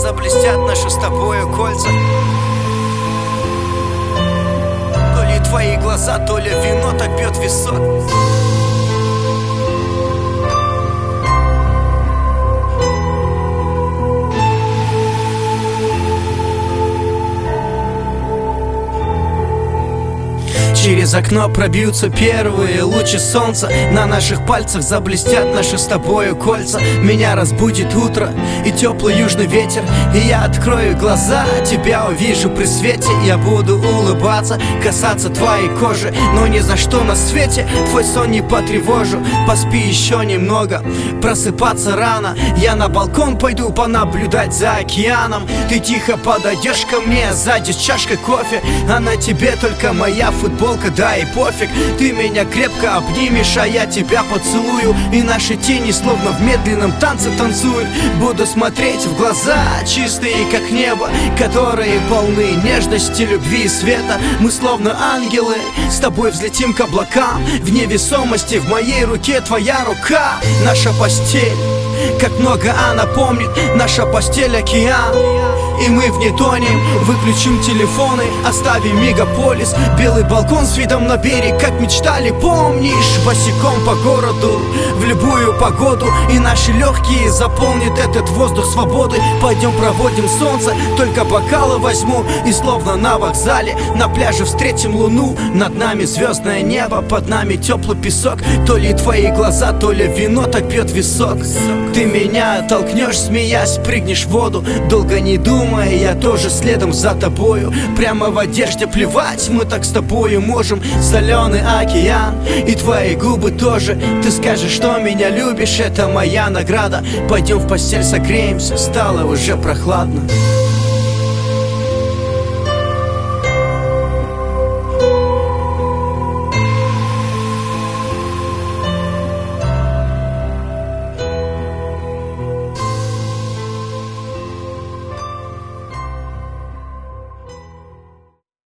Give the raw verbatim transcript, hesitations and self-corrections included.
заблестят наши с тобою кольца. То ли твои глаза, то ли вино так бьет висок. Через окно пробьются первые лучи солнца. На наших пальцах заблестят наши с тобою кольца. Меня разбудит утро и теплый южный ветер, и я открою глаза, тебя увижу при свете. Я буду улыбаться, касаться твоей кожи, но ни за что на свете твой сон не потревожу. Поспи еще немного, просыпаться рано. Я на балкон пойду понаблюдать за океаном. Ты тихо подойдешь ко мне сзади с чашкой кофе, а на тебе только моя футболка, да и пофиг. Ты меня крепко обнимешь, а я тебя поцелую, и наши тени словно в медленном танце танцуют. Буду смотреть в глаза, чистые как небо, которые полны нежности, любви и света. Мы словно ангелы, с тобой взлетим к облакам. В невесомости в моей руке твоя рука. Наша постель, как много она помнит. Наша постель океан, и мы в ней тонем. Выключим телефоны, оставим мегаполис. Белый балкон с видом на берег, как мечтали, помнишь? Босиком по городу, в любую погоду, и наши легкие заполнит этот воздух свободы. Пойдем проводим солнце, только бокалы возьму, и словно на вокзале на пляже встретим луну. Над нами звездное небо, под нами теплый песок. То ли твои глаза, то ли вино так бьет висок. Ты меня толкнешь, смеясь, прыгнешь в воду. Долго не думая, я тоже следом за тобою. Прямо в одежде плевать, мы так с тобою можем. Соленый океан, и твои губы тоже. Ты скажешь, что меня любишь, это моя награда. Пойдем в постель согреемся, стало уже прохладно.